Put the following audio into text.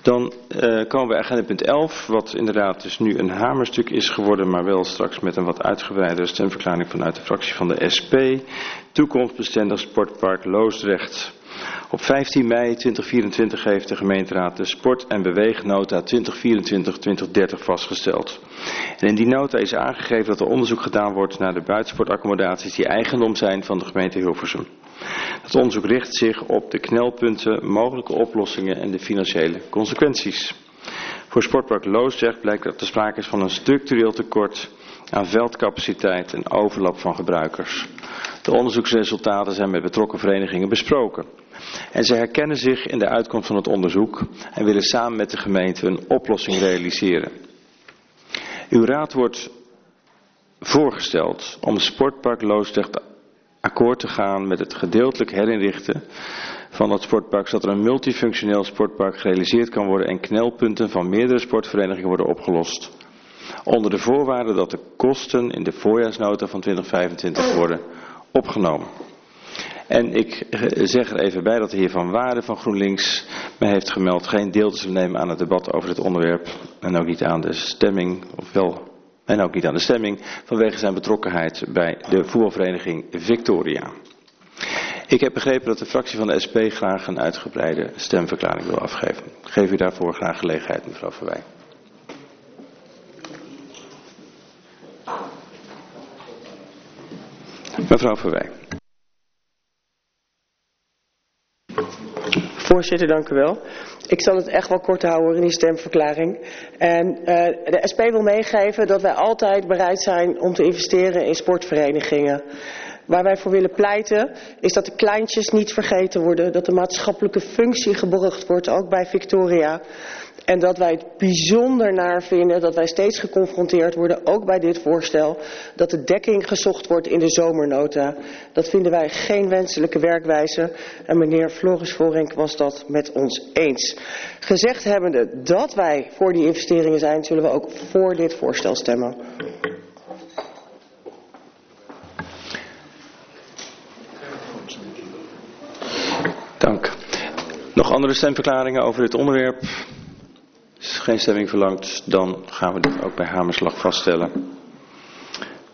Dan komen we bij agenda punt 11, wat inderdaad dus nu een hamerstuk is geworden, maar wel straks met een wat uitgebreidere stemverklaring vanuit de fractie van de SP. Toekomstbestendig sportpark Loosdrecht. Op 15 mei 2024 heeft de gemeenteraad de sport- en beweegnota 2024-2030 vastgesteld. En in die nota is aangegeven dat er onderzoek gedaan wordt naar de buitensportaccommodaties die eigendom zijn van de gemeente Hilversum. Dat onderzoek richt zich op de knelpunten, mogelijke oplossingen en de financiële consequenties. Voor sportpark Loosdrecht blijkt dat er sprake is van een structureel tekort aan veldcapaciteit en overlap van gebruikers. De onderzoeksresultaten zijn met betrokken verenigingen besproken. En ze herkennen zich in de uitkomst van het onderzoek en willen samen met de gemeente een oplossing realiseren. Uw raad wordt voorgesteld om sportpark Loosdrecht akkoord te gaan met het gedeeltelijk herinrichten van het sportpark, zodat er een multifunctioneel sportpark gerealiseerd kan worden en knelpunten van meerdere sportverenigingen worden opgelost. Onder de voorwaarde dat de kosten in de voorjaarsnota van 2025 worden opgenomen. En ik zeg er even bij dat de heer Van Waarden van GroenLinks mij heeft gemeld geen deel te zullen nemen aan het debat over dit onderwerp en ook niet aan de stemming, vanwege zijn betrokkenheid bij de voetbalvereniging Victoria. Ik heb begrepen dat de fractie van de SP graag een uitgebreide stemverklaring wil afgeven. Ik geef u daarvoor graag gelegenheid, mevrouw Verwij. Mevrouw Verwij. Voorzitter, dank u wel. Ik zal het echt wel kort houden in die stemverklaring. En de SP wil meegeven dat wij altijd bereid zijn om te investeren in sportverenigingen. Waar wij voor willen pleiten is dat de kleintjes niet vergeten worden. Dat de maatschappelijke functie geborgd wordt, ook bij Victoria. En dat wij het bijzonder naar vinden dat wij steeds geconfronteerd worden, ook bij dit voorstel, dat de dekking gezocht wordt in de zomernota. Dat vinden wij geen wenselijke werkwijze. En meneer Floris Voorink was dat met ons eens. Gezegd hebbende dat wij voor die investeringen zijn, zullen we ook voor dit voorstel stemmen. Dank. Nog andere stemverklaringen over dit onderwerp? Is geen stemming verlangd, dan gaan we dit ook bij hamerslag vaststellen.